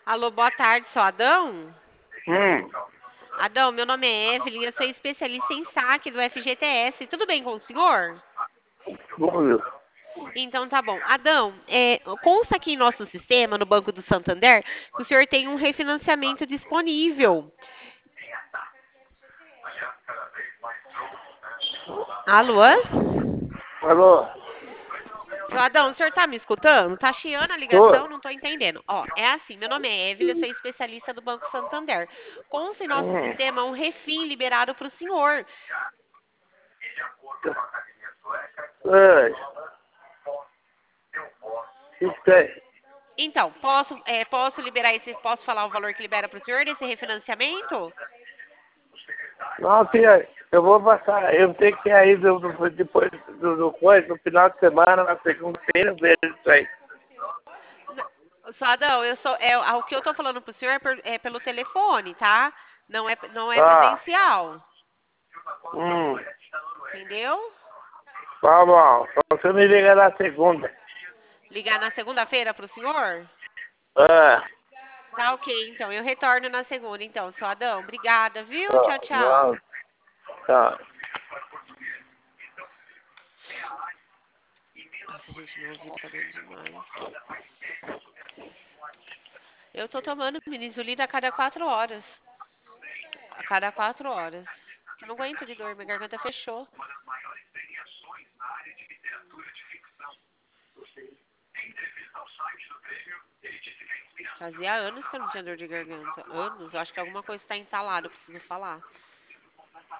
Alô, boa tarde, sou Adão? Hum, Adão, meu nome é Evelyn, eu sou especialista em saque do FGTS. Tudo bem com o senhor? Júlio. Então tá bom. Adão, consta aqui em nosso sistema, no Banco do Santander, que o senhor tem um refinanciamento disponível. Alô? Alô? Seu Adão, o senhor tá me escutando? Tá chiando a Tô? ligação, não tô entendendo. Ó, é assim, meu nome é Evelyn, eu sou especialista do Banco Santander. Consta em nosso Hum. sistema um refim liberado para o senhor. Ei, isso tem. Então, posso liberar posso falar o valor que libera para o senhor desse refinanciamento? Não, tia, eu vou passar. Eu tenho que ir aí depois do coisa, no final de semana, na segunda-feira, ver isso aí. Só Adão, o que eu tô falando pro senhor é pelo telefone, tá? Não é Ah, presencial, hum, entendeu? tá bom. Então você me liga na segunda. Ligar na segunda-feira pro senhor? É, Tá ok, então. Eu retorno na segunda, então. Só Adão, obrigada, viu? tá, Tchau, tchau. não, tá. Nossa, gente, meu ouvido tá doendo demais. Eu tô tomando minisolida a cada 4 horas. A cada 4 horas. Eu não aguento de dor, minha garganta fechou. Fazia anos que eu não tinha dor de garganta. Anos. Eu acho que alguma coisa está entalada, eu preciso falar.